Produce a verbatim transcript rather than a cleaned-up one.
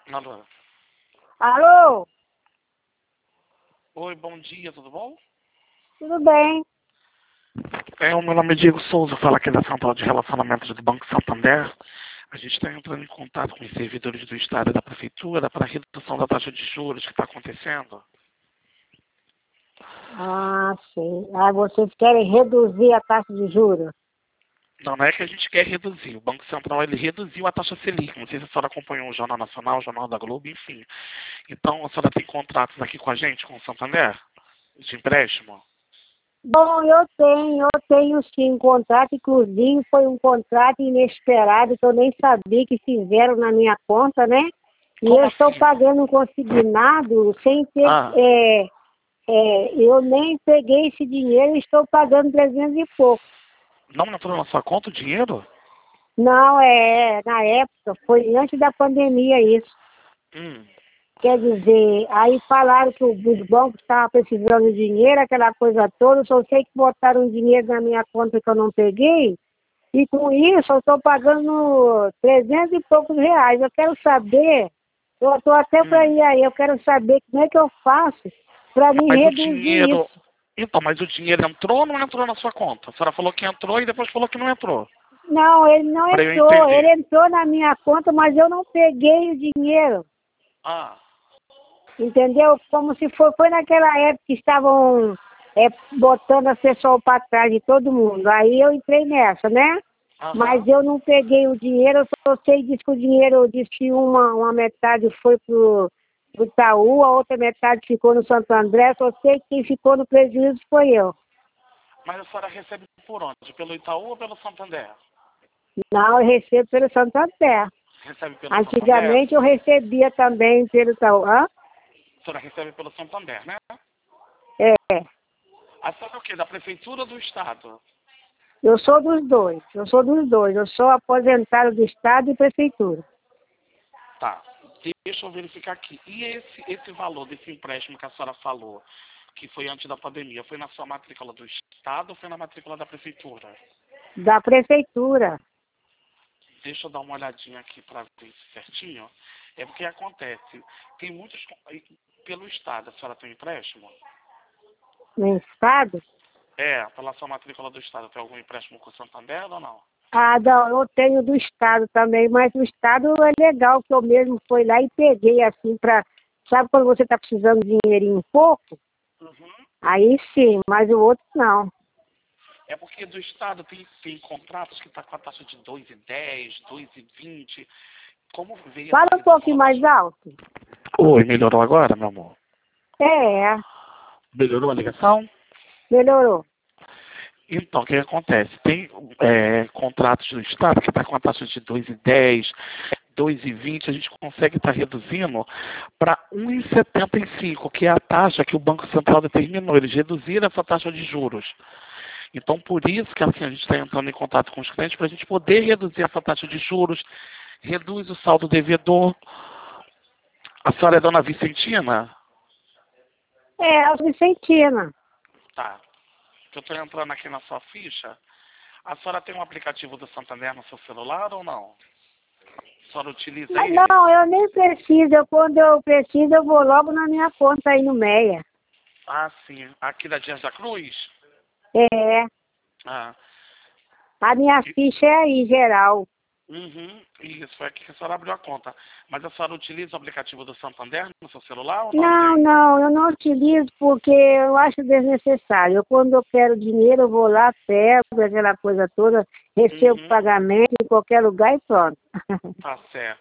Alô. Alô? Oi, bom dia, tudo bom? Tudo bem? É, o meu nome é Diego Souza, falo aqui da Central de Relacionamentos do Banco Santander. A gente está entrando em contato com os servidores do Estado e da Prefeitura para a redução da taxa de juros que está acontecendo. Ah, sim. Ah, vocês querem reduzir a taxa de juros? Não, não é que a gente quer reduzir. O Banco Central ele reduziu a taxa Selic. Não sei se a senhora acompanhou o Jornal Nacional, o Jornal da Globo, enfim. Então, a senhora tem contratos aqui com a gente, com o Santander, de empréstimo? Bom, eu tenho, eu tenho sim um contrato, inclusive foi um contrato inesperado que eu nem sabia que fizeram na minha conta, né? E Como eu estou assim? pagando um consignado sem ter, Ah, é, é, eu nem peguei esse dinheiro e estou pagando trezentos e pouco. não entrou na sua conta o dinheiro? Não, é, na época, foi antes da pandemia isso. Hum. Quer dizer, aí falaram que os bancos estavam precisando de dinheiro, aquela coisa toda, só sei que botaram dinheiro na minha conta que eu não peguei, e com isso eu estou pagando trezentos e poucos reais. Eu quero saber, eu estou até para Hum. ir aí, eu quero saber como é que eu faço para me Mas o reduzir dinheiro. isso. Então, mas o dinheiro entrou ou não entrou na sua conta? A senhora falou que entrou e depois falou que não entrou. Não, ele não Para eu entrou, ele entender. entrou na minha conta, mas eu não peguei o dinheiro. Ah, Entendeu? Como se foi, foi naquela época que estavam é, botando a pessoa para trás de todo mundo. Aí eu entrei nessa, né? Mas aham. eu não peguei o dinheiro, eu só sei disso que o dinheiro, disse que uma, uma metade foi pro, pro Itaú, a outra metade ficou no Santo André, só sei que quem ficou no prejuízo foi eu. Mas a senhora recebe por onde? Pelo Itaú ou pelo Santander? Não, eu recebo pelo Santo André. Recebe pelo Santander? Antigamente eu recebia também pelo Itaú. Hã? A senhora recebe pelo Santander, né? É, A senhora é o quê? Da Prefeitura ou do Estado? eu sou dos dois, eu sou dos dois, eu sou aposentada do Estado e Prefeitura. Tá. Deixa eu verificar aqui. E esse, esse valor desse empréstimo que a senhora falou, que foi antes da pandemia, foi na sua matrícula do Estado ou foi na matrícula da Prefeitura? Da Prefeitura. Deixa eu dar uma olhadinha aqui para ver isso certinho. É porque acontece, tem muitos, pelo Estado, a senhora tem empréstimo? No Estado? É, pela sua matrícula do Estado, tem algum empréstimo com o Santander ou não? Ah, não, eu tenho do Estado também, mas o Estado é legal, que eu mesmo fui lá e peguei assim para. Sabe quando você está precisando de dinheirinho pouco? Uhum. Aí sim, mas o outro não. É porque do Estado tem, tem contratos que está com a taxa de dois e dez, dois e vinte. Como veio Fala essa um redução pouquinho da mais taxa? alto. Oi, melhorou agora, meu amor? É, Melhorou a ligação? melhorou. Então, o que acontece? Tem é, contratos do Estado que está com a taxa de dois e dez, dois e vinte, a gente consegue estar reduzindo para um e setenta e cinco, que é a taxa que o Banco Central determinou. Eles reduziram essa taxa de juros. Então, por isso que assim, a gente está entrando em contato com os clientes para a gente poder reduzir essa taxa de juros, reduz o saldo devedor. A senhora é dona Vicentina? É, a Vicentina. Tá. Eu estou entrando aqui na sua ficha. A senhora tem um aplicativo do Santander no seu celular ou não? A senhora utiliza Mas ele? não, eu nem preciso. Eu, quando eu preciso, eu vou logo na minha conta aí no Meia. Ah, sim. Aqui da Dias da Cruz? É, Ah. a minha E- ficha é aí, geral. Uhum. Isso, foi aqui que a senhora abriu a conta. Mas a senhora utiliza o aplicativo do Santander no seu celular ou não Não, tem? não, eu não utilizo porque eu acho desnecessário. Eu, quando eu quero dinheiro, eu vou lá, pego aquela coisa toda, recebo Uhum. pagamento em qualquer lugar e pronto. Tá certo.